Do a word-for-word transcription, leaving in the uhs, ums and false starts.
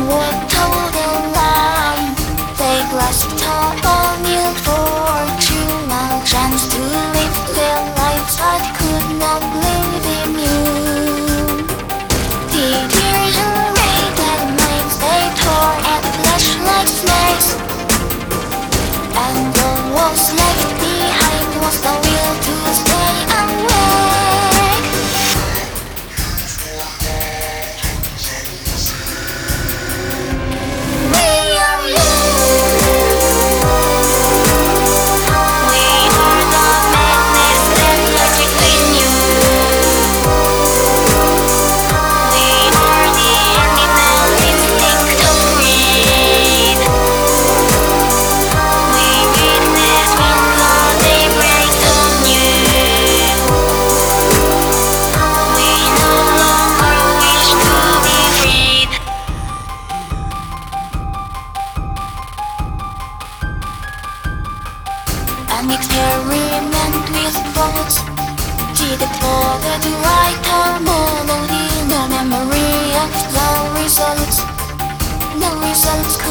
would toe the line. They grasped a new fortune, a chance to live their lives but could not live in you. The tears raged at minds, they tore at flesh like snakes, and all was left behind was the will to stay awake. We are you. We are the madness that lies between you. We are the animal instinct of greed. We witness when the day breaks on you. We no longer wish to be freed. An experiment with thoughts, did it bother to write a melody? No memory of the results. The results